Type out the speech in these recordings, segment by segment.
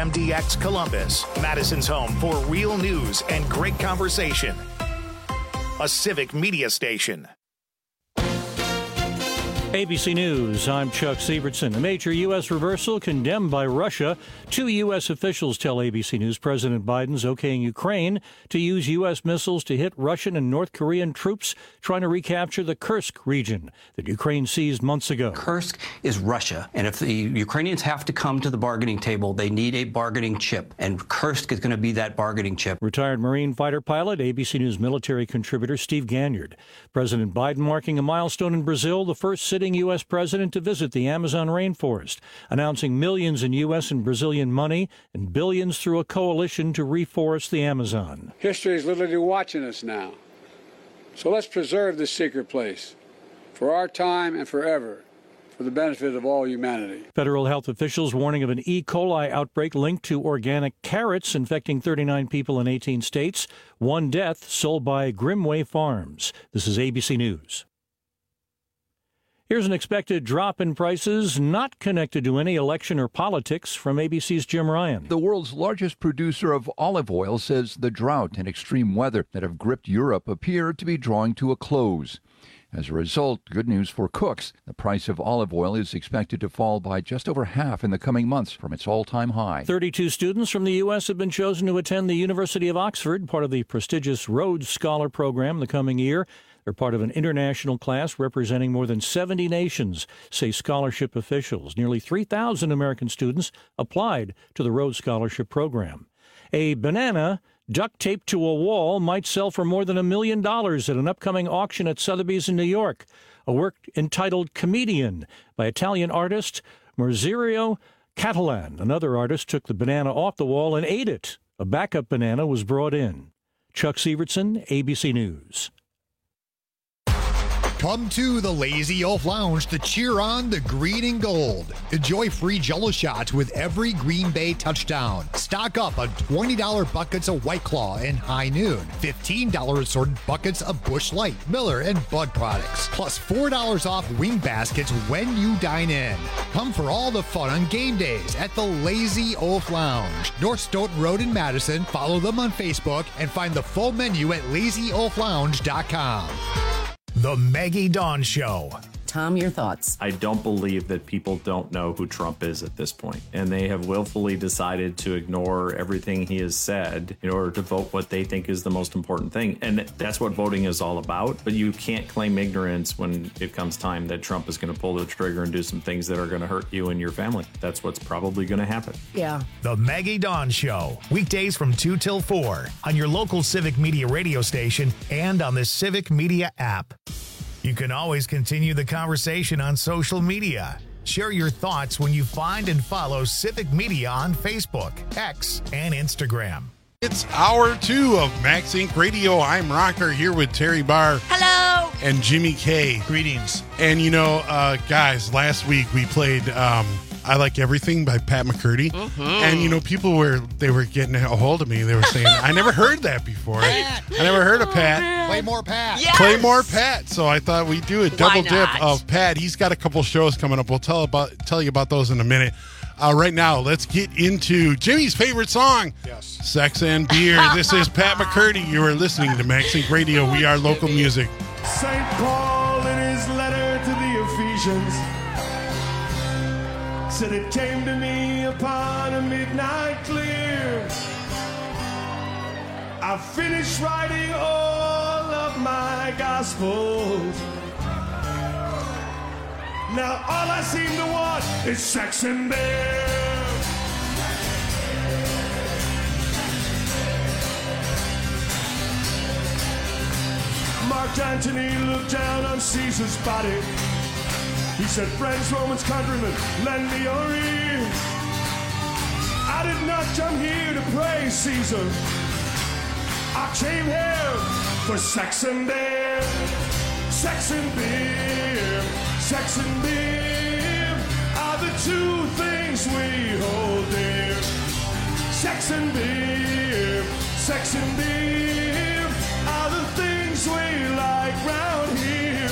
WMDX Columbus, Madison's home for real news and great conversation. A civic media station. ABC News, I'm Chuck Sievertson. A major U.S. reversal condemned by Russia. 2 U.S. officials tell ABC News President Biden's okaying Ukraine to use U.S. missiles to hit Russian and North Korean troops trying to recapture the Kursk region that Ukraine seized months ago. Kursk is Russia, and if the Ukrainians have to come to the bargaining table, they need a bargaining chip, and Kursk is going to be that bargaining chip. Retired Marine fighter pilot, ABC News military contributor Steve Ganyard. President Biden marking a milestone in Brazil, the first sitting U.S. president to visit the Amazon rainforest, announcing millions in U.S. and Brazilian money and billions through a coalition to reforest the Amazon. History is literally watching us now. So let's preserve this secret place for our time and forever, for the benefit of all humanity. Federal health officials warning of an E. coli outbreak linked to organic carrots infecting 39 people in 18 states. 1 death sold by Grimway Farms. This is ABC News. Here's an expected drop in prices not connected to any election or politics from ABC's Jim Ryan. The world's largest producer of olive oil says the drought and extreme weather that have gripped Europe appear to be drawing to a close. As a result, good news for cooks. The price of olive oil is expected to fall by just over half in the coming months from its all-time high. 32 students from the U.S. have been chosen to attend the University of Oxford, part of the prestigious Rhodes Scholar Program the coming year. They're part of an international class representing more than 70 nations, say scholarship officials. Nearly 3,000 American students applied to the Rhodes Scholarship Program. A banana duct taped to a wall might sell for more than $1 million at an upcoming auction at Sotheby's in New York. A work entitled Comedian by Italian artist Mercerio Catalan. Another artist took the banana off the wall and ate it. A backup banana was brought in. Chuck Sievertson, ABC News. Come to the Lazy Elf Lounge to cheer on the green and gold. Enjoy free Jell-O shots with every Green Bay touchdown. Stock up on $20 buckets of White Claw and High Noon. $15 assorted buckets of Busch Light, Miller, and Bud products. Plus $4 off wing baskets when you dine in. Come for all the fun on game days at the Lazy Elf Lounge. North Stoughton Road in Madison. Follow them on Facebook and find the full menu at LazyElfLounge.com. The Maggie Dawn Show. Tom, your thoughts? I don't believe that people don't know who Trump is at this point, and they have willfully decided to ignore everything he has said in order to vote what they think is the most important thing. And that's what voting is all about. But you can't claim ignorance when it comes time that Trump is going to pull the trigger and do some things that are going to hurt you and your family. That's what's probably going to happen. Yeah. The Maggie Dawn Show. Weekdays from 2 till 4 on your local Civic Media radio station and on the Civic Media app. You can always continue the conversation on social media. Share your thoughts when you find and follow Civic Media on Facebook, X, and Instagram. It's hour 2 of Max Inc. Radio. I'm Rocker here with Terry Barr. Hello. And Jimmy K. Greetings. And, guys, last week we played I Like Everything by Pat McCurdy. Mm-hmm. And, people were getting a hold of me. They were saying, I never heard that before. I never heard of Pat. Play more Pat. Yes. Play more Pat. So I thought we'd do a double dip of Pat. He's got a couple shows coming up. We'll tell you about those in a minute. Right now, let's get into Jimmy's favorite song, Sex and Beer. This is Pat McCurdy. You are listening to Max Inc. Radio. We are local music. St. Paul in his letter to the Ephesians said, it came to me upon a midnight clear. I finished writing all of my gospels. Now all I seem to want is sex and beer. Mark Antony looked down on Caesar's body. He said, friends, Romans, countrymen, lend me your ear. I did not come here to praise Caesar. I came here for sex and beer. Sex and beer. Sex and beer are the two things we hold dear. Sex and beer. Sex and beer are the things we like round here.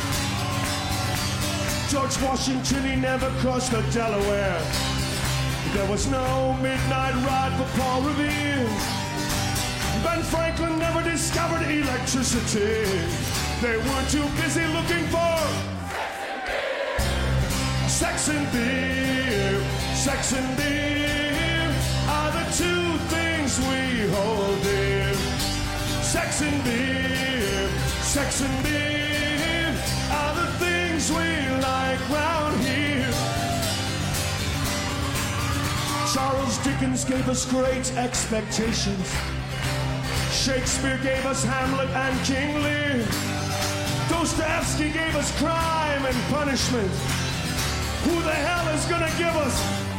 George Washington, he never crossed the Delaware. There was no midnight ride for Paul Revere. Ben Franklin never discovered electricity. They were too busy looking for sex and beer. Sex and beer are the two things we hold dear. Sex and beer, sex and beer are the things we like round here. Charles Dickens gave us great expectations. Shakespeare gave us Hamlet and King Lear. Dostoevsky gave us Crime and Punishment. Who the hell is gonna give us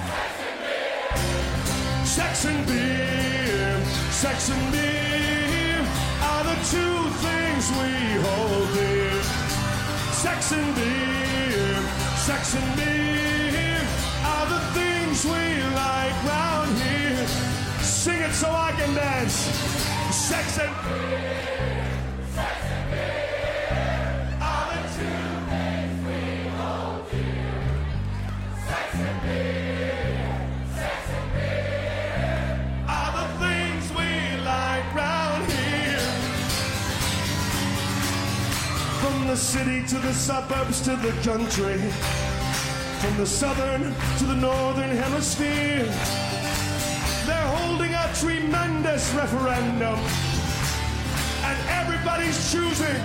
sex and beer? Sex and beer are the two things we hold dear. Sex and beer, sex and beer are the things we like round here. Sing it so I can dance. Sex and beer, sex and beer are the two things we hold dear. Sex and beer, sex and beer are the things we like round here. From the city to the suburbs to the country, from the southern to the northern hemisphere, they're holding a tremendous referendum, and everybody's choosing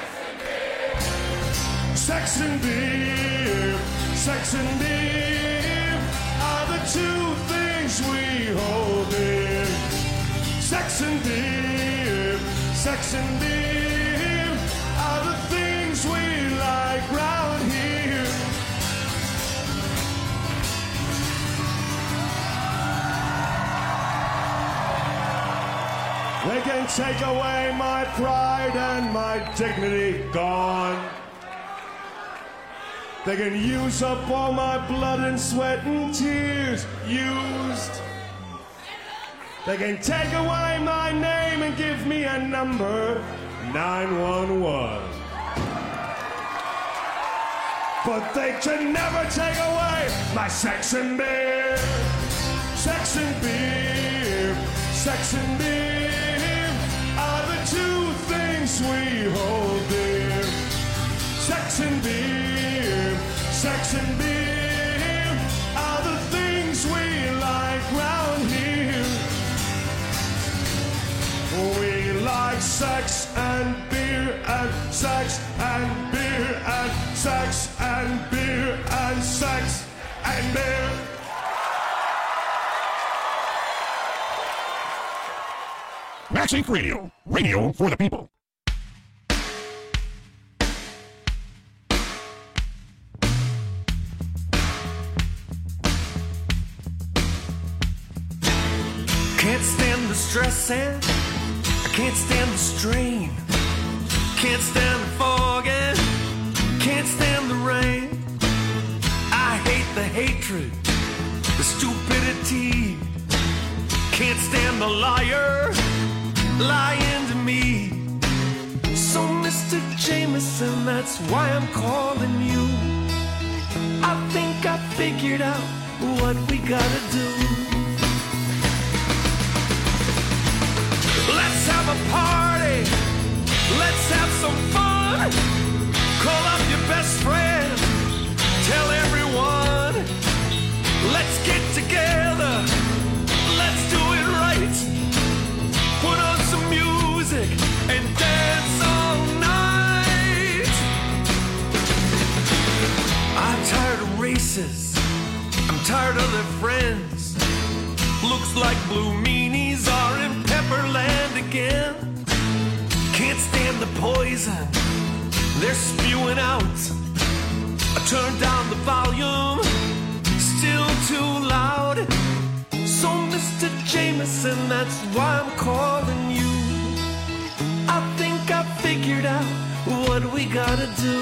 sex and beer. Sex and beer are the two things we hold dear. Sex and beer, sex and beer are the things we like round here. They can take away my pride and my dignity, gone. They can use up all my blood and sweat and tears, used. They can take away my name and give me a number, 911. But they can never take away my sex and beer. Sex and beer, sex and beer are the two things we hold dear. Sex and beer, sex and beer are the things we like round here. We like sex and beer and sex and beer and sex and beer and sex and beer. Max Inc. Radio. Radio for the people. Can't stand the stress and I can't stand the strain. Can't stand the fog and can't stand the rain. I hate the hatred, the stupidity. Can't stand the liar lying to me. So Mr. Jameson, that's why I'm calling you. I think I figured out what we gotta do. Let's have a party. Let's have some fun. Call up your best friend. Tell everyone. Let's get together. Let's do it right. Put on some music and dance all night. I'm tired of races. I'm tired of their friends. Looks like blue meanies are in Pepperland again. Can't stand the poison they're spewing out. I turned down the volume, still too loud. So Mr. Jameson, that's why I'm calling you. I think I figured out what we gotta do.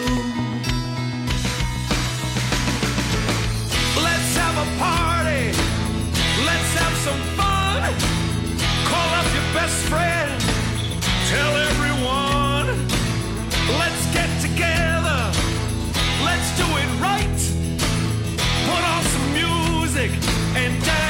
Let's have a party. Let's have some fun. Call up your best friend. Tell everyone. Let's get together. Let's do it right. Put on some music and dance.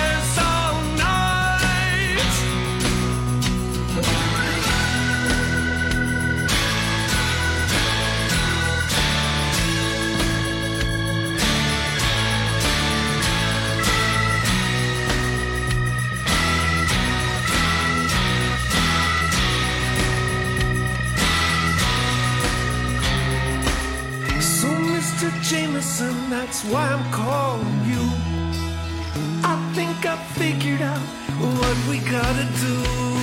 why I'm calling you. I think I figured out what we gotta do.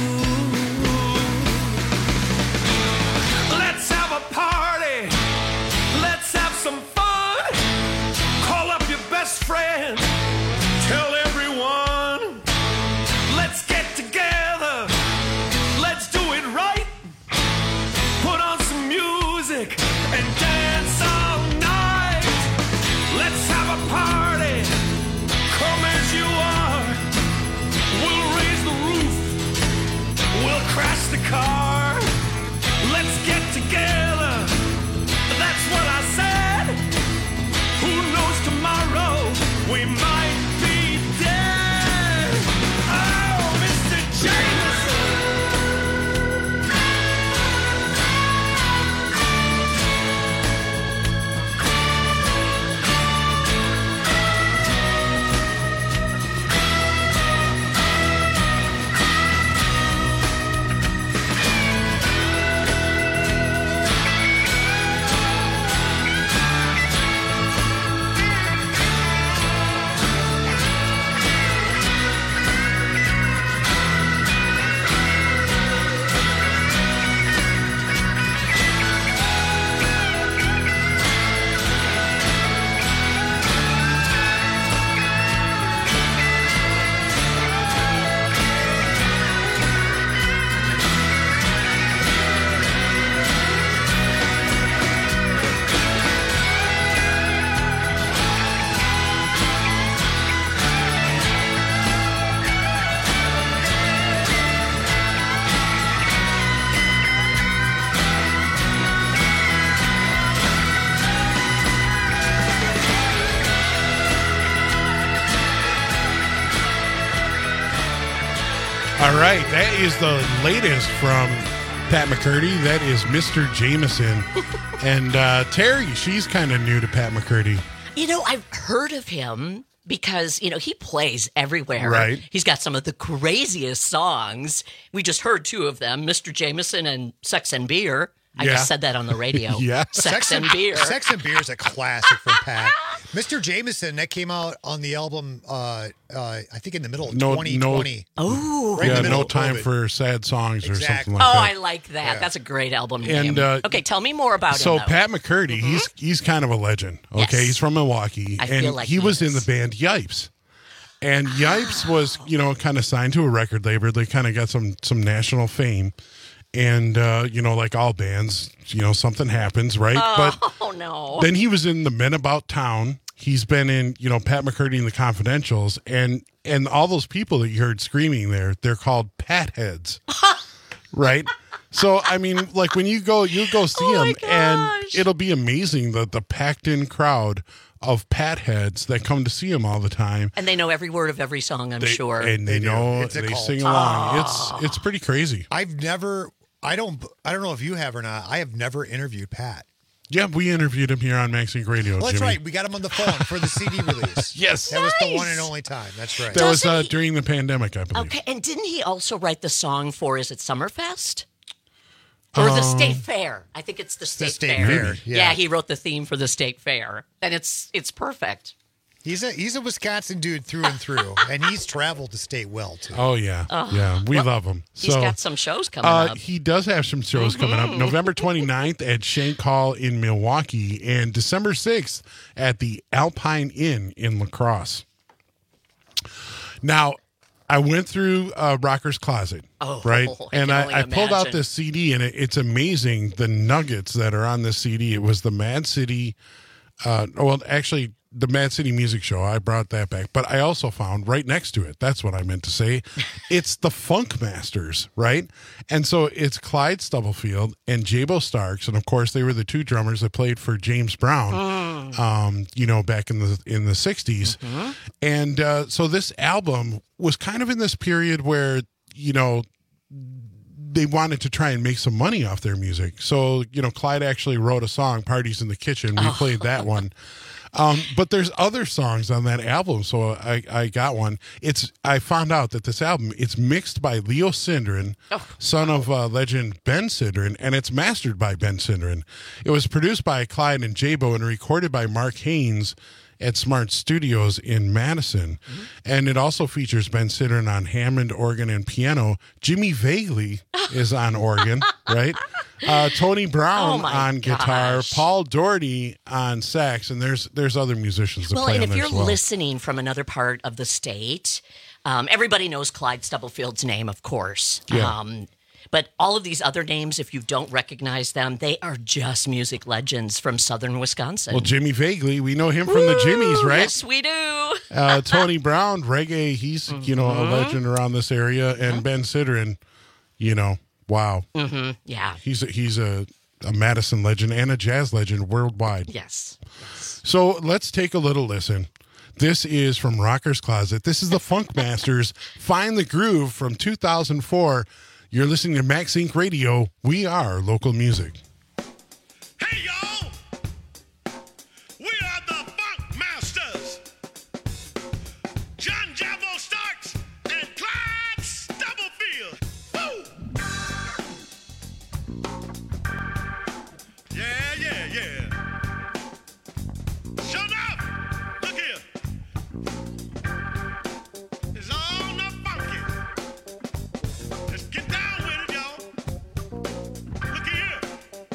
Let's have a party. Let's have some fun. Call up your best friend. Tell everyone. Let's get together. Let's do it right. Put on some music and dance all night. Let's have a party. Come as you are. We'll raise the roof. We'll crash the car. Let's get together. That's what I said. Who knows tomorrow? We might be dead. Oh, Mr. Jameson. All right, that is the latest from Pat McCurdy. That is Mr. Jameson. And Terry, she's kind of new to Pat McCurdy. You know, I've heard of him because, you know, he plays everywhere. Right. He's got some of the craziest songs. We just heard two of them, Mr. Jameson and Sex and Beer. I just said that on the radio. Yeah. Sex and Beer. Sex and Beer is a classic from Pat. Mr. Jameson, that came out on the album, I think in the middle of 2020. Oh. Right in the middle No of Time COVID. for Sad Songs or something like Oh, that. I like that. Yeah. That's a great album And, name. Okay, tell me more about So him, though. Pat McCurdy, he's kind of a legend. Okay, Yes. he's from Milwaukee, I and feel like he he was in is. the band Yipes. And Yipes was, you know, kind of signed to a record label. They kind of got some national fame. And, you know, like all bands, you know, something happens, right? Oh, no. Then he was in the Men About Town. He's been in, you know, Pat McCurdy and the Confidentials. And all those people that you heard screaming there, they're called Pat Heads. Right? So, I mean, like when you go see him, and it'll be amazing the packed in crowd of Pat Heads that come to see him all the time. And they know every word of every song, I'm sure. And they know, they sing along. It's pretty crazy. I don't know if you have or not. I have never interviewed Pat. Yeah, we interviewed him here on Maxine Radio. Well, that's Jimmy. right. We got him on the phone for the CD release. Yes. That was the one and only time. That's right. That was during the pandemic, I believe. Okay, and didn't he also write the song for, is it Summerfest? Or the State Fair. I think it's the State Fair. Fair. Yeah, he wrote the theme for the State Fair. And it's perfect. He's a Wisconsin dude through and through, and he's traveled the state well, too. Oh, yeah. Yeah, we love him. He's got some shows coming up. He does have some shows coming up. November 29th at Shank Hall in Milwaukee, and December 6th at the Alpine Inn in La Crosse. Now, I went through Rocker's Closet, right? And I pulled out this CD, and it's amazing the nuggets that are on this CD. It was the Mad City, the Mad City Music Show. I brought that back. But I also found right next to it, that's what I meant to say, it's the Funk Masters, right? And so it's Clyde Stubblefield and Jabo Starks. And, of course, they were the two drummers that played for James Brown, you know, back in the 60s. And so this album was kind of in this period where, you know, they wanted to try and make some money off their music. So, you know, Clyde actually wrote a song, Parties in the Kitchen. We played that one. But there's other songs on that album, so I got one. I found out that this album, it's mixed by Leo Sindrin, son of legend Ben Sindrin, and it's mastered by Ben Sindrin. It was produced by Clyde and Jabo and recorded by Mark Haynes at Smart Studios in Madison. Mm-hmm. And it also features Ben Sidran on Hammond organ and piano. Jimmy Vagley is on organ, right? Tony Brown on guitar, Paul Doherty on sax, and there's other musicians that play on there as well. And if you're listening from another part of the state, everybody knows Clyde Stubblefield's name, of course. Yeah. But all of these other names, if you don't recognize them, they are just music legends from southern Wisconsin. Well, Jimmy Vagley, we know him from the Jimmies, right? Yes, we do. Tony Brown, reggae, he's, a legend around this area. And Ben Sidran, wow. Mm-hmm. Yeah. He's a Madison legend and a jazz legend worldwide. Yes. So let's take a little listen. This is from Rocker's Closet. This is the Funk Masters, Find the Groove from 2004. You're listening to Max Inc. Radio. We are local music. Hey, y'all! We are the Funk Masters. John Jabbo Starks and Clyde Stubblefield. Woo! Yeah. Sure enough, look here. It's all not funky. Let's get down with it, y'all. Look here.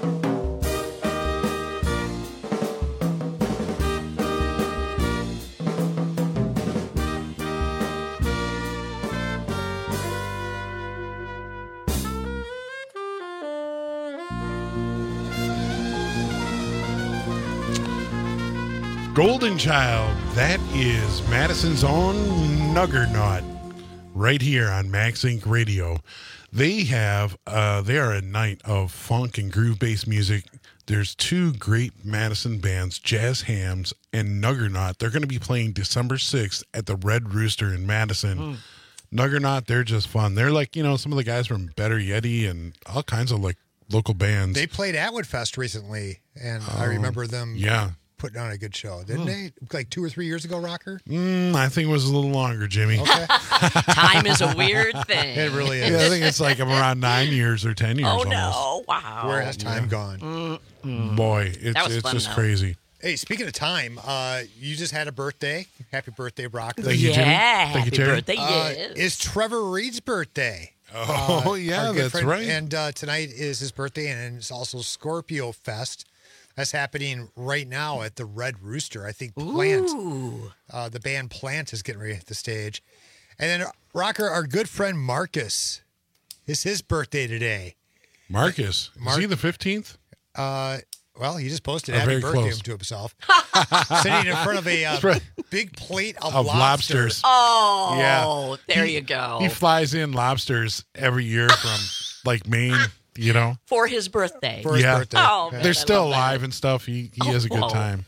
Golden Child, that is Madison's own Nuggernaut, right here on Max Inc. Radio. They are a night of funk and groove-based music. There's two great Madison bands, Jazz Hams and Nuggernaut. They're going to be playing December 6th at the Red Rooster in Madison. Nuggernaut, they're just fun. They're like, some of the guys from Better Yeti and all kinds of like local bands. They played Atwood Fest recently, and I remember them. Yeah. Putting on a good show, didn't they? Like 2 or 3 years ago, Rocker? I think it was a little longer, Jimmy. Okay. Time is a weird thing. It really is. Yeah, I think it's like around 9 years or 10 years Oh, almost. no. Wow. Where has time gone? Boy, it's fun, just though. crazy. Hey, speaking of time, you just had a birthday. Happy birthday, Rocker. Thank you, Jimmy. Thank you, Happy Terry. birthday, yes. It's Trevor Reed's birthday. Oh, yeah, our good that's friend. right. And tonight is his birthday, and it's also Scorpio Fest. That's happening right now at the Red Rooster. I think Plant, the band Plant, is getting ready to hit the stage. And then, Rocker, our good friend Marcus, it's his birthday today. Marcus, is he the 15th? Well, he just posted Oh, happy very birthday close. to himself. Sitting in front of a big plate of lobsters. Oh, Yeah. there you go. He flies in lobsters every year from like Maine, For his birthday. For his Yeah. birthday. Oh, man, They're I still love that. alive and stuff. He has a good whoa. time.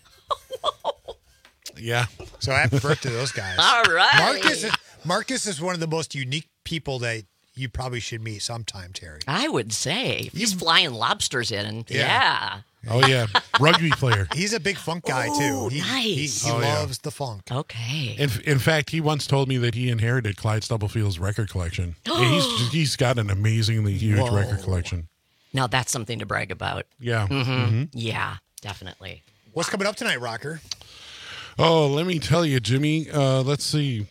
Yeah. So happy birthday to those guys. All right. Marcus is one of the most unique people that you probably should meet sometime, Terry. I would say. If he's flying lobsters in, Yeah. yeah. Oh, yeah. Rugby player. He's a big funk guy, too. He nice. loves the funk. Okay. In fact, he once told me that he inherited Clyde Stubblefield's record collection. And he's got an amazingly huge record collection. Now that's something to brag about. Yeah. Yeah, definitely. What's coming up tonight, Rocker? Oh, let me tell you, Jimmy. Let's see.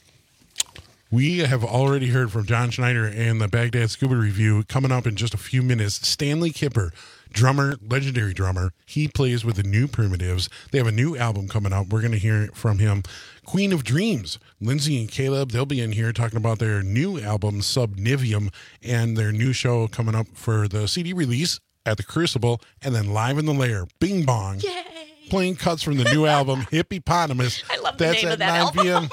We have already heard from John Schneider and the Baghdad Scuba Review. Coming up in just a few minutes, Stanley Kipper, drummer, legendary drummer. He plays with the New Primitives. They have a new album coming out. We're going to hear from him. Queen of Dreams, Lindsay and Caleb, they'll be in here talking about their new album, Subnivium, and their new show coming up for the CD release at the Crucible, and then Live in the Lair, Bing Bong. Yay. Playing cuts from the new album, Hippopotamus. I love the That's name at of that 9 album. p.m.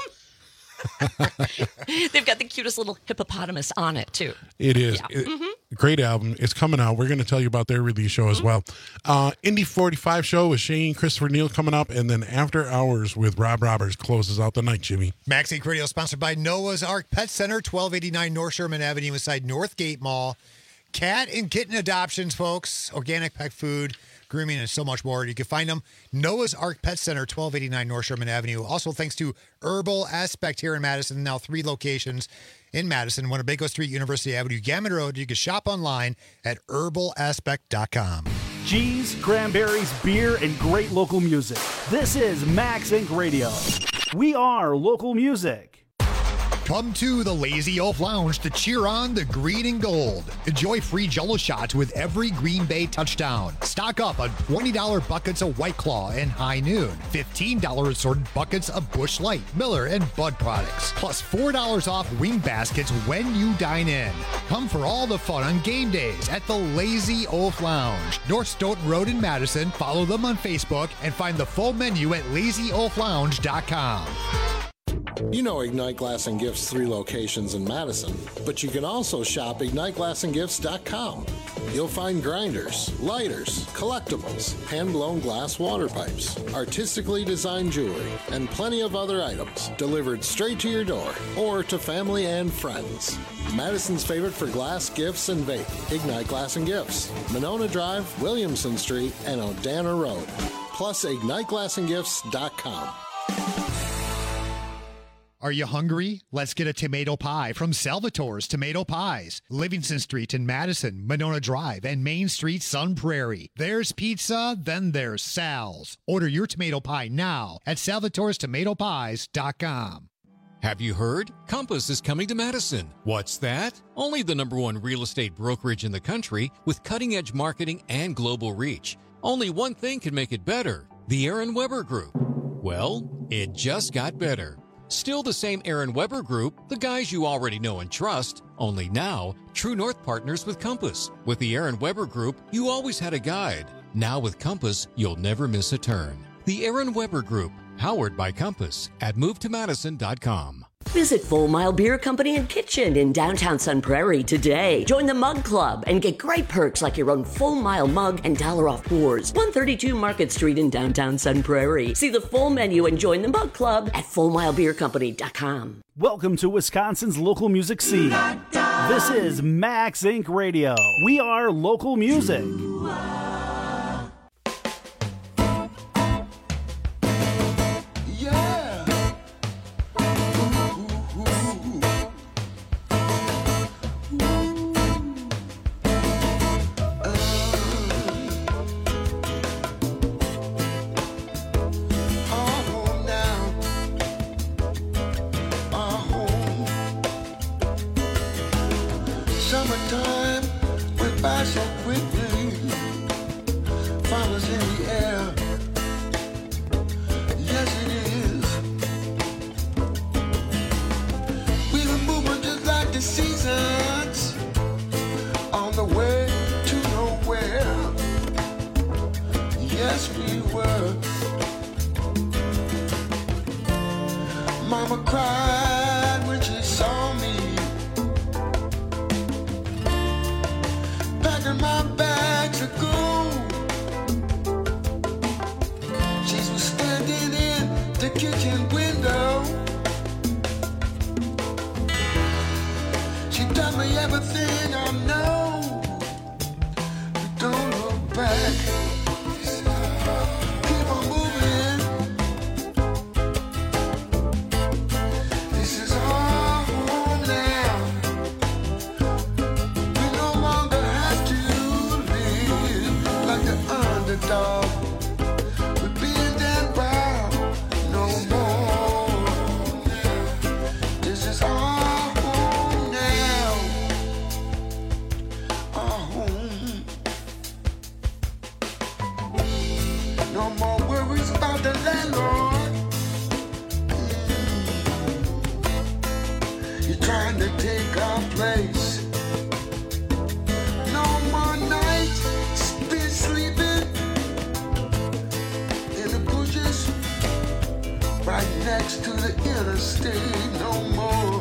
They've got the cutest little hippopotamus on it, too. It is. Yeah. Great album. It's coming out. We're going to tell you about their release show as well. Indie 45 show with Shane Christopher Neal coming up, and then After Hours with Rob Roberts closes out the night, Jimmy. Max Inc. Radio sponsored by Noah's Ark Pet Center, 1289 North Sherman Avenue inside Northgate Mall. Cat and kitten adoptions, folks. Organic pet food, grooming, and so much more. You can find them. Noah's Ark Pet Center, 1289 North Sherman Avenue. Also, thanks to Herbal Aspect here in Madison. Now 3 locations in Madison. Winnebago Street, University Avenue, Gammon Road. You can shop online at herbalaspect.com. Cheese, cranberries, beer, and great local music. This is Max Inc. Radio. We are local music. Come to the Lazy Oaf Lounge to cheer on the green and gold. Enjoy free Jell-O shots with every Green Bay touchdown. Stock up on $20 buckets of White Claw and High Noon. $15 assorted buckets of Busch Light, Miller, and Bud products. Plus $4 off wing baskets when you dine in. Come for all the fun on game days at the Lazy Oaf Lounge. North Stoughton Road in Madison. Follow them on Facebook and find the full menu at lazyoaflounge.com. You know Ignite Glass and Gifts 3 locations in Madison, but you can also shop IgniteGlassandGifts.com. You'll find grinders, lighters, collectibles, hand-blown glass water pipes, artistically designed jewelry, and plenty of other items delivered straight to your door or to family and friends. Madison's favorite for glass, gifts, and vape, Ignite Glass and Gifts, Monona Drive, Williamson Street, and Odana Road. Plus, IgniteGlassandGifts.com. Are you hungry? Let's get a tomato pie from Salvatore's Tomato Pies. Livingston Street in Madison, Monona Drive, and Main Street, Sun Prairie. There's pizza, then there's Sal's. Order your tomato pie now at salvatorestomatopies.com. Have you heard? Compass is coming to Madison. What's that? Only the #1 real estate brokerage in the country with cutting-edge marketing and global reach. Only one thing can make it better: the Aaron Weber Group. Well, it just got better. Still the same Aaron Weber Group, the guys you already know and trust, only now, True North partners with Compass. With the Aaron Weber Group, you always had a guide. Now with Compass, you'll never miss a turn. The Aaron Weber Group, powered by Compass, at movetomadison.com. Visit Full Mile Beer Company and Kitchen in downtown Sun Prairie today. Join the Mug Club and get great perks like your own Full Mile mug and $1 off pours. 132 Market Street in downtown Sun Prairie. See the full menu and join the Mug Club at FullMileBeerCompany.com. Welcome to Wisconsin's local music scene. This is Max Inc. Radio. We are local music. Summertime went by so quickly, flowers in the air, yes it is. We were moving just like the seasons, on the way to nowhere, yes we were. Mama cried when she saw me, my bags of gold. She was standing in the kitchen window. She taught me everything I know. But don't look back. Keep on moving. This is our home now. We no longer have to like the underdog, we're being dead proud no more. This is our home now, our home. No more worries about the landlord. You're trying to take our place. No more nights sleeping in the bushes right next to the interstate. No more.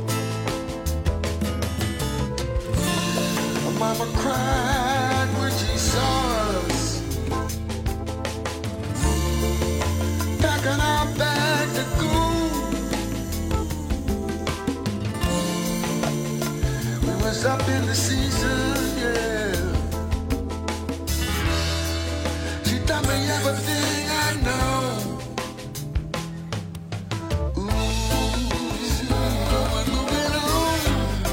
Mama cried when she saw us packing our bags to go. We was up in the season, yeah. Tell me everything I know. Ooh, we're moving on.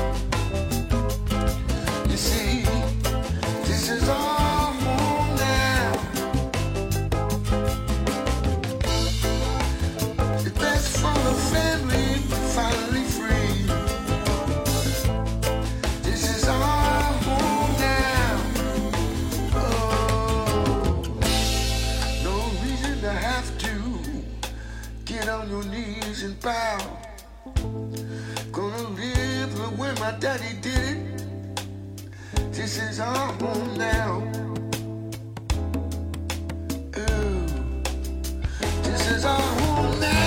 You see, this is our home now. The best for the family, finally free. This is our home now. Have to get on your knees and bow. Gonna live the way my daddy did it. This is our home now. Ooh, this is our home now.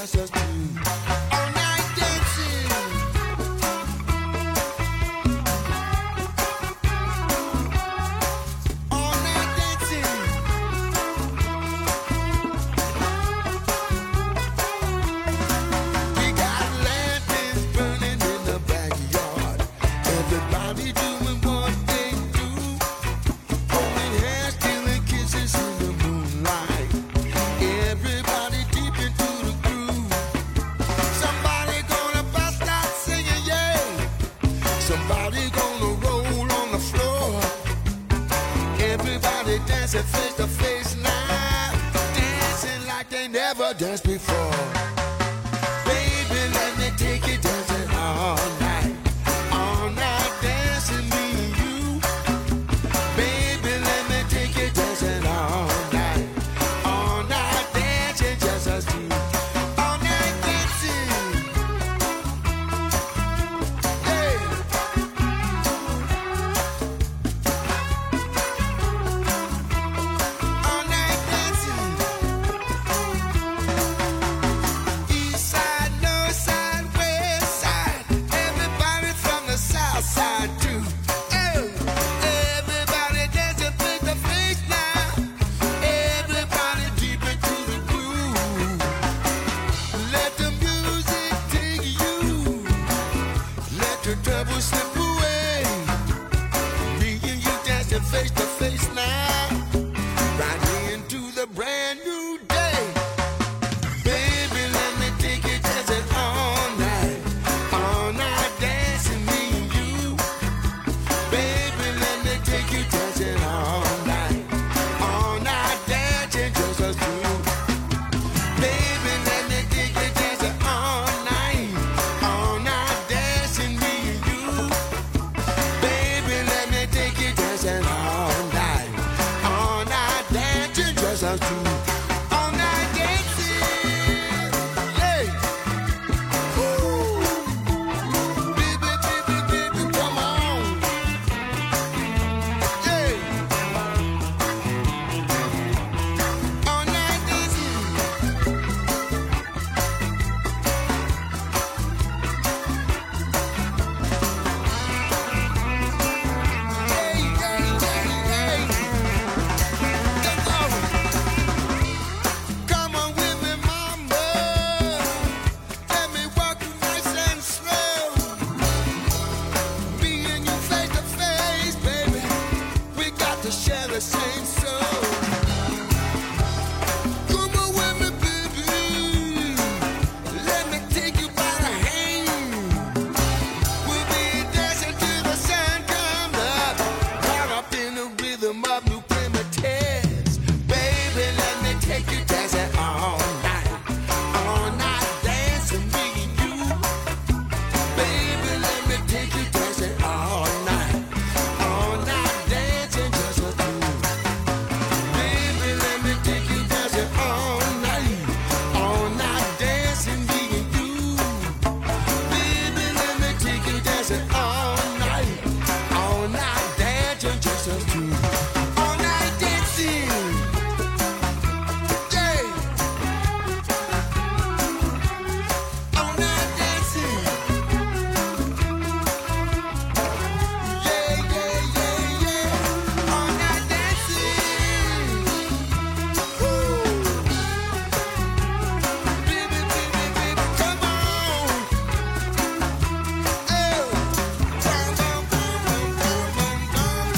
just us two. All night dancing. All night dancing. We got lanterns burning in the backyard. Everybody doing what they do. Holding hands, stealing kisses in the moonlight. Everybody deep into the groove. Somebody gonna bust out singing, yeah. Somebody gonna roll on the floor. Everybody dancing face to face now. Dancing like they never danced before. Baby, let me take you dancing all night. All night dancing, me and you. Baby, let me take you dancing all night. All night dancing, just us two. All night dancing. Hey. All night dancing. East side, north side, west side. Everybody from the south side too. Oh, everybody dancing face to face now. Everybody deep into the groove. Let the music take you. Let the trouble slip away. Me and you dancing face to face now. Right into the brand new day. Baby, let me take you dancing all night. All night dancing, me and you. Baby, let me take you dancing all night. All night dancing, just us two. Baby, let me take you dancing all night. All night dancing, me and you. Baby, let me take you dancing all night. All night dancing, just us two. All night dancing. Hey. Woo. Baby, baby, baby, come on. Hey. All night dancing. Hey, hey, hey, hey. Come on. Come on with me, mama. Let me walk you nice and slow. Me and you face to face, baby. We got to share the same soul. Come on with me, baby. Let me take you by the hand. We'll be dancing till the sun comes up. Caught up in the rhythm of new primitives. Baby, let me take you dancing all night. All night dancing, me and you. Baby, let me take you dancing all night. All night dancing, just us two. Baby, let me take you dancing all night. All night dancing, me and you. Baby, let me take you dancing all night. All night dancing, just us two. All night dancing. Yeah. All night dancing. Yeah, yeah, yeah, yeah. All night dancing. Woo. Baby, baby, baby, come on. Oh. Bum, bum, bum, bum, bum, bum,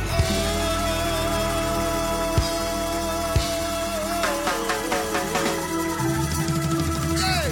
bum. Hey.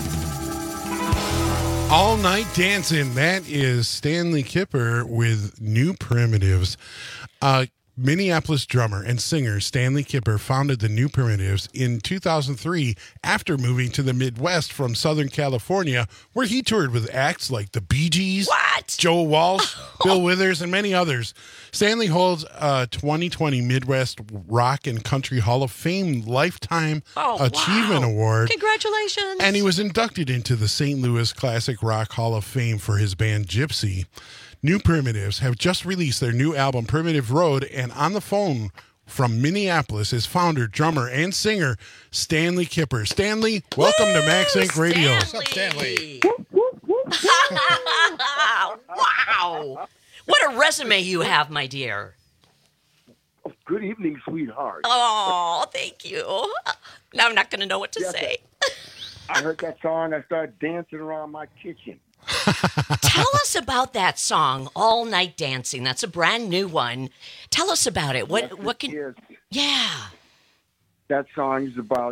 All Night Dancing. That is Stanley Kipper with New Primitives. Minneapolis drummer and singer Stanley Kipper founded the New Primitives in 2003 after moving to the Midwest from Southern California, where he toured with acts like the Bee Gees, Joe Walsh, Bill Withers, and many others. Stanley holds a 2020 Midwest Rock and Country Hall of Fame Lifetime Achievement Award. Congratulations. And he was inducted into the St. Louis Classic Rock Hall of Fame for his band Gypsy. New Primitives have just released their new album, Primitive Road, and on the phone from Minneapolis is founder, drummer, and singer Stanley Kipper. Stanley, welcome to Max Inc. Radio. What's up, Stanley? Wow. What a resume you have, my dear. Good evening, sweetheart. Oh, thank you. Now I'm not going to know what to say. I heard that song. I started dancing around my kitchen. Tell us about that song, All Night Dancing. That's a brand new one. Tell us about it. What can? Yes. Yeah. That song is about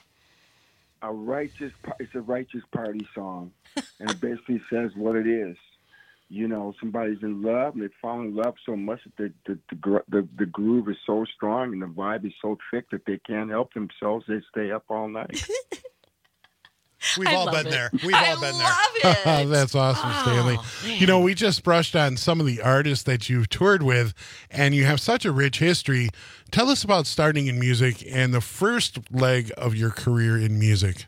a righteous. It's a righteous party song, and it basically says what it is. You know, somebody's in love, and they fall in love so much that the groove is so strong and the vibe is so thick that they can't help themselves. They stay up all night. We've all been there. We've all been there. That's awesome, Stanley. Man. You know, we just brushed on some of the artists that you've toured with, and you have such a rich history. Tell us about starting in music and the first leg of your career in music.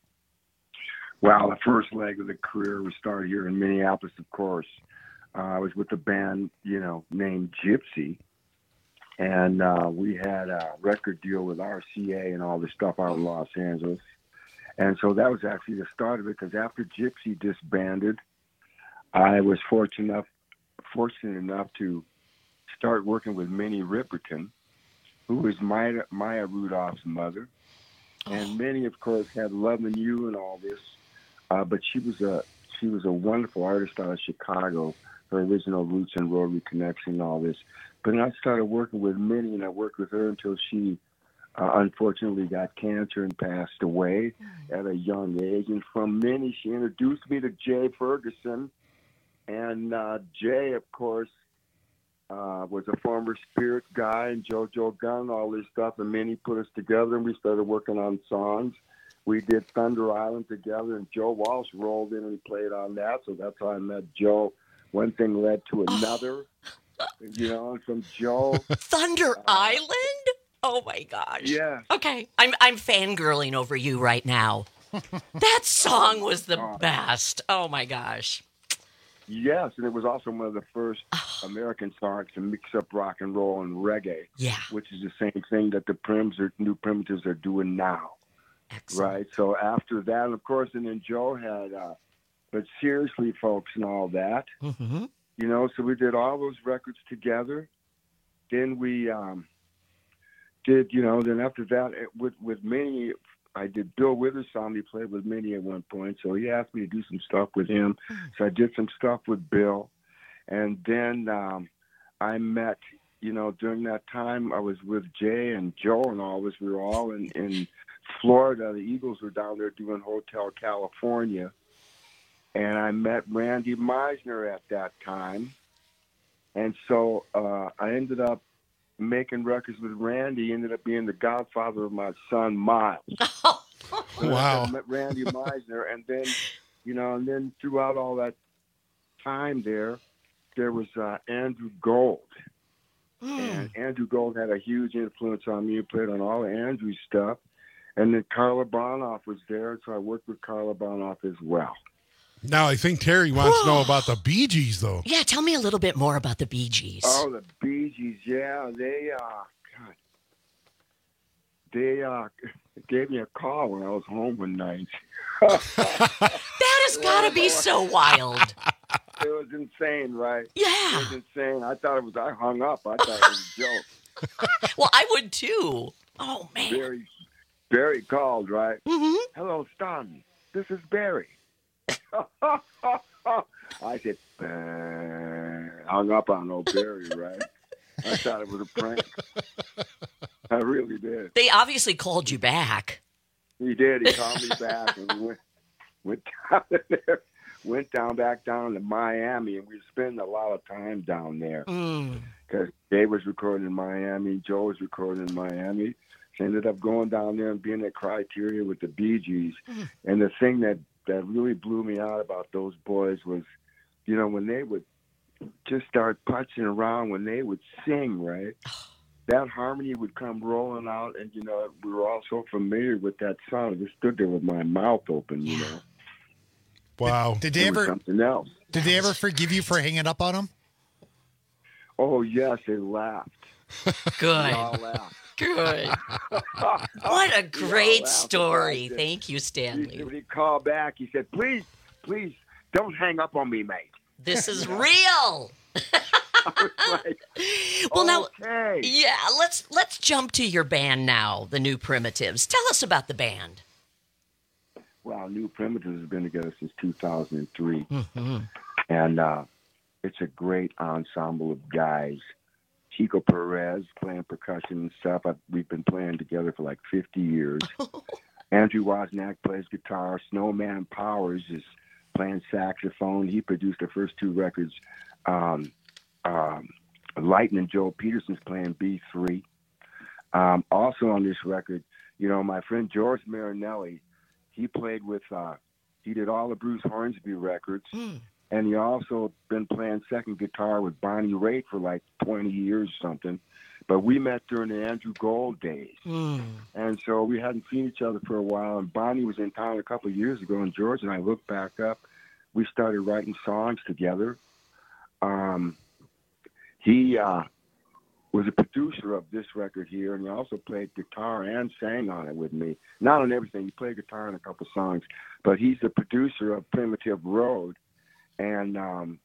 Well, the first leg of the career was started here in Minneapolis, of course. I was with a band, named Gypsy, and we had a record deal with RCA and all this stuff out in Los Angeles. And so that was actually the start of it, because after Gypsy disbanded, I was fortunate enough to start working with Minnie Riperton, who was Maya Rudolph's mother. And Minnie, of course, had Lovin' You and all this, but she was a wonderful artist out of Chicago. Her original roots and Rotary Connection and all this. But then I started working with Minnie, and I worked with her until she unfortunately got cancer and passed away at a young age. And from Minnie, she introduced me to Jay Ferguson. And Jay, of course, was a former Spirit guy, and JoJo Gunn, all this stuff. And Minnie put us together, and we started working on songs. We did Thunder Island together, and Joe Walsh rolled in and played on that. So that's how I met Joe. One thing led to another, and from Joe. Thunder Island? Oh my gosh. Yeah. Okay. I'm fangirling over you right now. That song was the best. Oh my gosh. Yes, and it was also one of the first American songs to mix up rock and roll and reggae. Yeah. Which is the same thing that the New Primitives are doing now. Excellent. Right. So after that, of course, and then Joe had But Seriously, Folks, and all that. Mm-hmm. So we did all those records together. Then we then after that, with Minnie, I did Bill Withers' song. He played with Minnie at one point, so he asked me to do some stuff with him. So I did some stuff with Bill. And then I met, during that time, I was with Jay and Joe and all this. We were all in Florida. The Eagles were down there doing Hotel California. And I met Randy Meisner at that time. And so I ended up making records with Randy, ended up being the godfather of my son, Miles. Wow. I met Randy Meisner. And then, and then throughout all that time there was Andrew Gold. And Andrew Gold had a huge influence on me. He played on all of Andrew's stuff. And then Carla Bonoff was there, so I worked with Carla Bonoff as well. Now, I think Terry wants to know about the Bee Gees, though. Yeah, tell me a little bit more about the Bee Gees. Oh, the Bee Gees, yeah. They gave me a call when I was home one night. That has got to be so wild. It was insane, right? Yeah. It was insane. I hung up. I thought it was a joke. Well, I would too. Oh, man. Barry called, right? Mm-hmm. Hello, Stan. This is Barry. I said, hung up on old Barry, right? I thought it was a prank. I really did. They obviously called you back. He did. He called me back, and we went down there. Went back down to Miami, and we spent a lot of time down there. Because Dave was recording in Miami, Joe was recording in Miami. So ended up going down there and being at Criteria with the Bee Gees. And the thing that really blew me out about those boys was, when they would just start punching around, when they would sing, right? That harmony would come rolling out, and, we were all so familiar with that sound. I just stood there with my mouth open, Wow. Did they ever something else? Did they ever forgive you for hanging up on them? Oh, yes, they laughed. Good. They all laughed. Good. What a great story. Thank you, Stanley. When he called back, he said, please, don't hang up on me, mate. This is real. Like, well, okay. now, yeah, let's jump to your band now, the New Primitives. Tell us about the band. Well, New Primitives has been together since 2003. Mm-hmm. And it's a great ensemble of guys. Chico Perez playing percussion and stuff. We've been playing together for like 50 years. Andrew Wozniak plays guitar. Snowman Powers is playing saxophone. He produced the first 2 records. Lightning Joe Peterson's playing B3. Also on this record, my friend George Marinelli, he played with, he did all the Bruce Hornsby records. And he also been playing second guitar with Bonnie Raitt for like 20 years or something. But we met during the Andrew Gold days. And so we hadn't seen each other for a while. And Bonnie was in town a couple of years ago, and George and I looked back up. We started writing songs together. He was a producer of this record here, and he also played guitar and sang on it with me. Not on everything. He played guitar on a couple songs. But he's the producer of Primitive Road. And,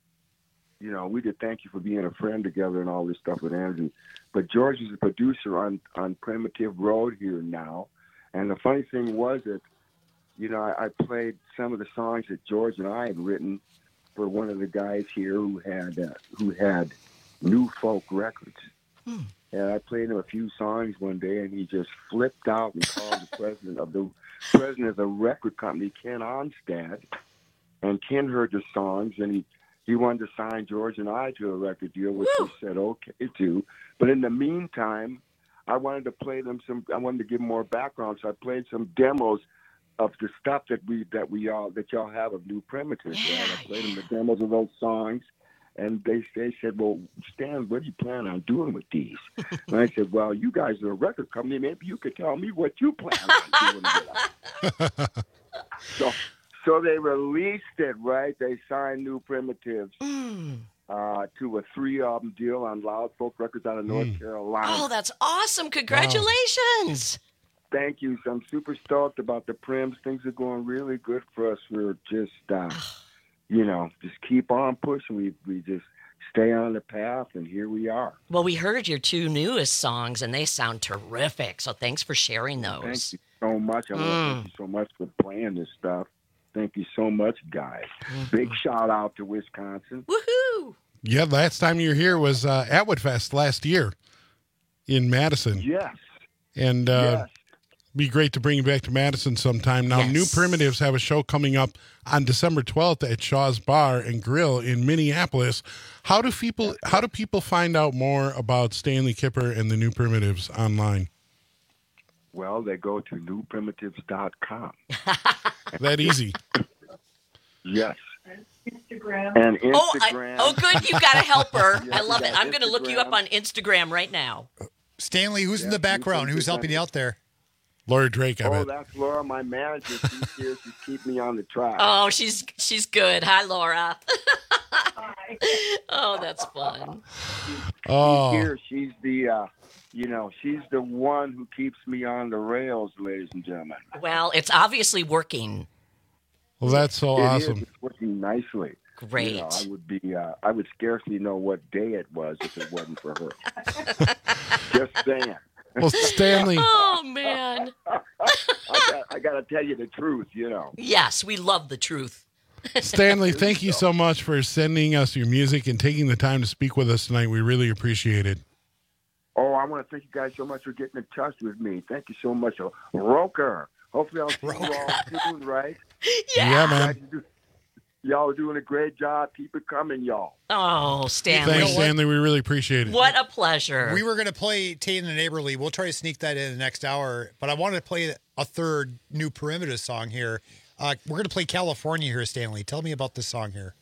we did Thank You for Being a Friend together and all this stuff with Andrew. But George is a producer on Primitive Road here now. And the funny thing was that, I played some of the songs that George and I had written for one of the guys here who had New Folk Records. And I played him a few songs one day, and he just flipped out and called the president of the record company, Ken Onstad. And Ken heard the songs, and he wanted to sign George and I to a record deal, which we said okay to. But in the meantime, I wanted to play them I wanted to give more background, so I played some demos of the stuff that y'all have of New Primitives. Yeah, right? I played them the demos of those songs, and they said, "Well, Stan, what do you plan on doing with these?" And I said, "Well, you guys are a record company. Maybe you could tell me what you plan on doing with them." So they released it, right? They signed New Primitives to a 3-album deal on Loud Folk Records out of North Carolina. Oh, that's awesome. Congratulations. Wow. Thank you. So I'm super stoked about the Prims. Things are going really good for us. We're just, just keep on pushing. We just stay on the path, and here we are. Well, we heard your 2 newest songs, and they sound terrific. So thanks for sharing those. Thank you so much. I want to thank you so much for playing this stuff. Thank you so much, guys. Big shout out to Wisconsin. Woohoo! Yeah, last time you were here was at Woodfest last year in Madison. Yes. And be great to bring you back to Madison sometime. Now, New Primitives have a show coming up on December 12th at Shaw's Bar and Grill in Minneapolis. How do people find out more about Stanley Kipper and the New Primitives online? Well, they go to newprimitives.com. That easy. Yes. Instagram. And Instagram. Oh, good. You've got a helper. I love it. I'm going to look you up on Instagram right now. Stanley, who's in the background? Who's helping you out there? Laura Drake, I bet. Oh, that's Laura, my manager. She's here. She's keeping me on the track. Oh, she's good. Hi, Laura. Hi. Oh, that's fun. She's here. She's the... she's the one who keeps me on the rails, ladies and gentlemen. Well, it's obviously working. Well, that's so awesome. It's working nicely. Great. I would scarcely know what day it was if it wasn't for her. Just saying. Well, Stanley. Oh, man. I got to tell you the truth, Yes, we love the truth. Stanley, thank you so much for sending us your music and taking the time to speak with us tonight. We really appreciate it. Oh, I want to thank you guys so much for getting in touch with me. Thank you so much. Roker. Hopefully I'll see you all soon, right? Yeah, man. Y'all are doing a great job. Keep it coming, y'all. Oh, Stanley. Thanks, Stanley. We really appreciate it. What a pleasure. We were going to play Tate and Neighborly. We'll try to sneak that in the next hour, but I wanted to play a third New Primitive song here. We're going to play California here, Stanley. Tell me about this song here.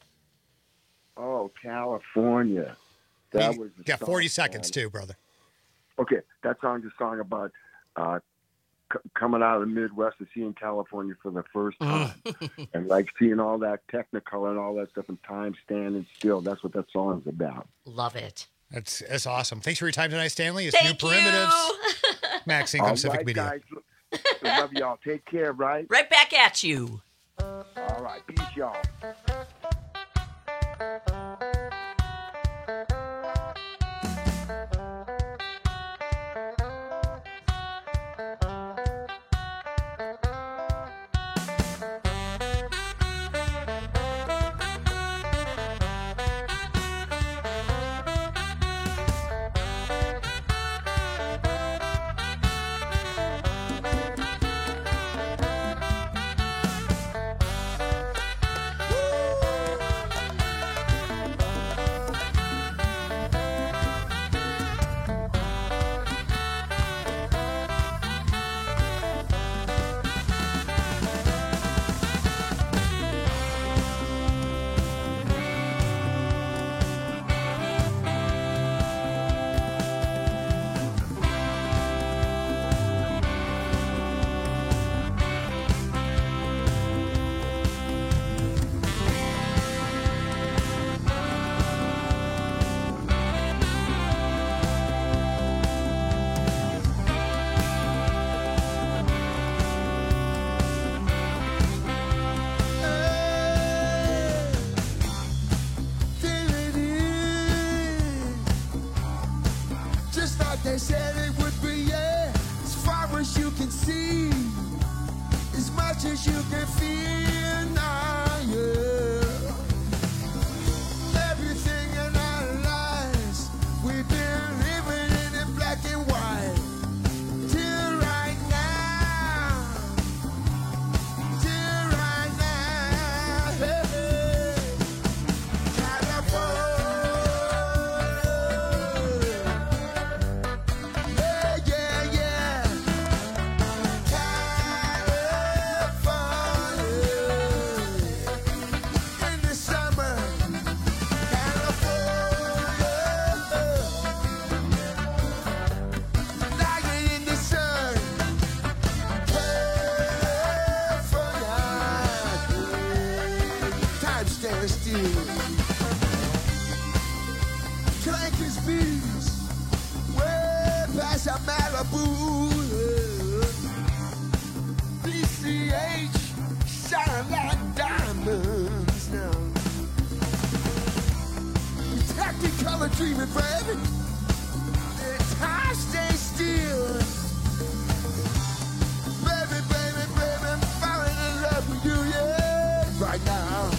Oh, California. That was 40 seconds, too, brother. Okay, that song's a song about coming out of the Midwest and seeing California for the first time. And like seeing all that Technicolor and all that stuff and time standing still. That's what that song's about. Love it. That's awesome. Thanks for your time tonight, Stanley. It's Thank New you. Primitives. Max Income Civic Media. Guys. Love y'all. Take care, right? Right back at you. All right. Peace, y'all. They said it would be, yeah, as far as you can see, as much as you can feel now, yeah. Everything in our lives, we've been living in black and white, till right now, hey, hey. California. Clanky's bees, way past Malibu. BCH, shine like diamonds now. Technicolor dreaming, baby. Time stay still. Baby, baby, baby, I'm falling in love with you, yeah, right now.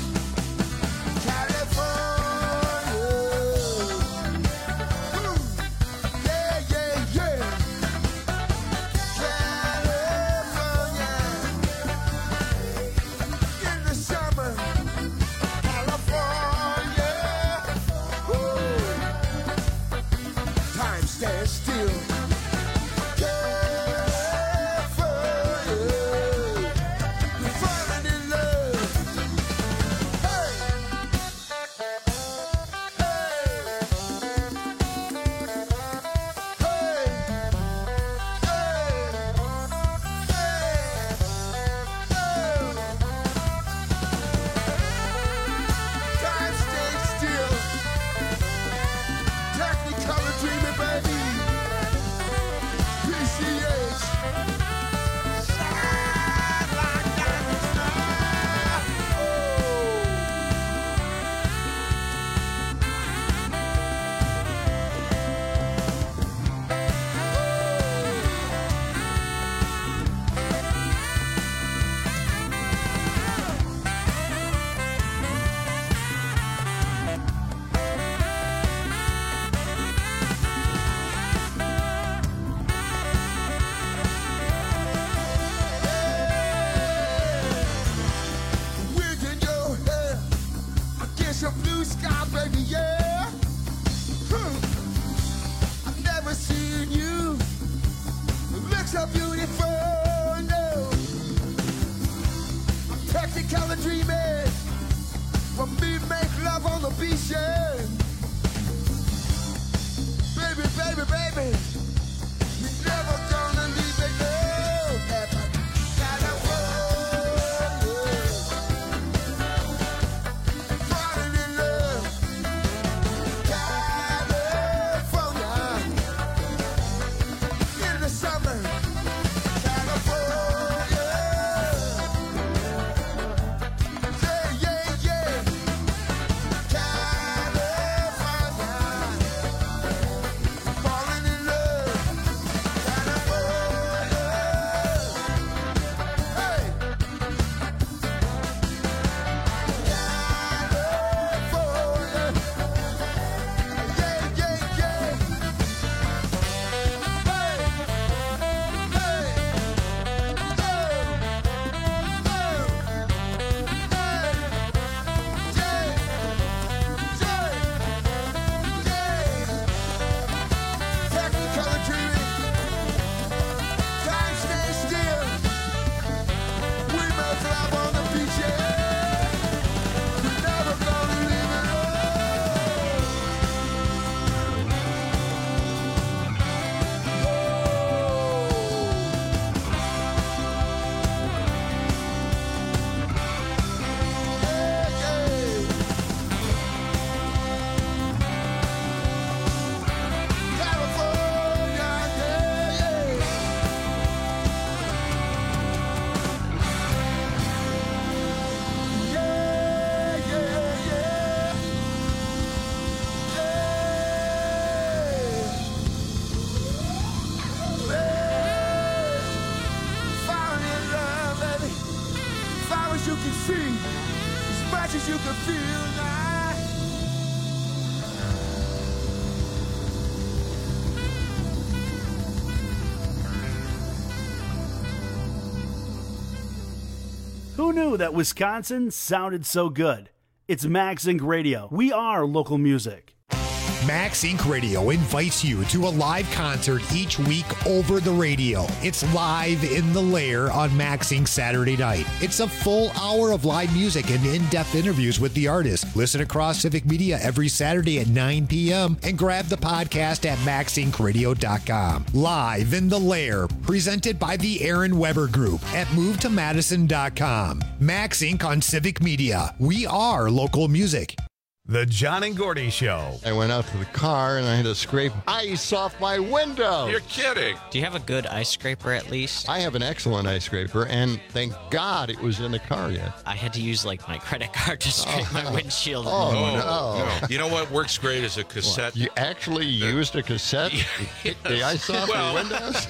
Who knew that Wisconsin sounded so good? It's Max Inc. Radio. We are local music. Max Inc. Radio invites you to a live concert each week over the radio. It's Live in the Lair on Max Inc. Saturday night. It's a full hour of live music and in-depth interviews with the artist. Listen across Civic Media every Saturday at 9 p.m. and grab the podcast at maxincradio.com. Live in the Lair, presented by the Aaron Weber Group at movetomadison.com. Max Inc. on Civic Media. We are local music. The John and Gordy Show. I went out to the car and I had to scrape ice off my window. You're kidding. Do you have a good ice scraper at least? I have an excellent ice scraper, and thank God it was in the car yet. I had to use like my credit card to scrape my windshield. No. You know what works great is a cassette. You actually used a cassette to get the ice off your windows?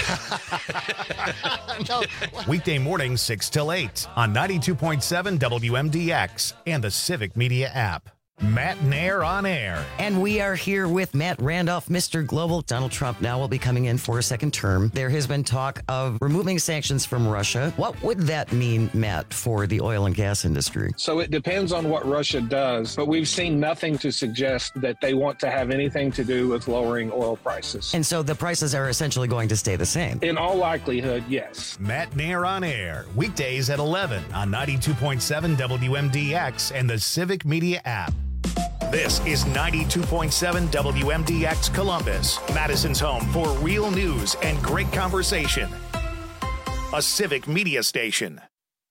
Yeah. Weekday mornings 6 till 8 on 92.7 WMDX and the Civic Media app. Matt Nair on air. And we are here with Matt Randolph, Mr. Global. Donald Trump now will be coming in for a second term. There has been talk of removing sanctions from Russia. What would that mean, Matt, for the oil and gas industry? So it depends on what Russia does, but we've seen nothing to suggest that they want to have anything to do with lowering oil prices. And so the prices are essentially going to stay the same? In all likelihood, yes. Matt Nair on air. Weekdays at 11 on 92.7 WMDX and the Civic Media app. This is 92.7 WMDX Columbus, Madison's home for real news and great conversation. A Civic Media station.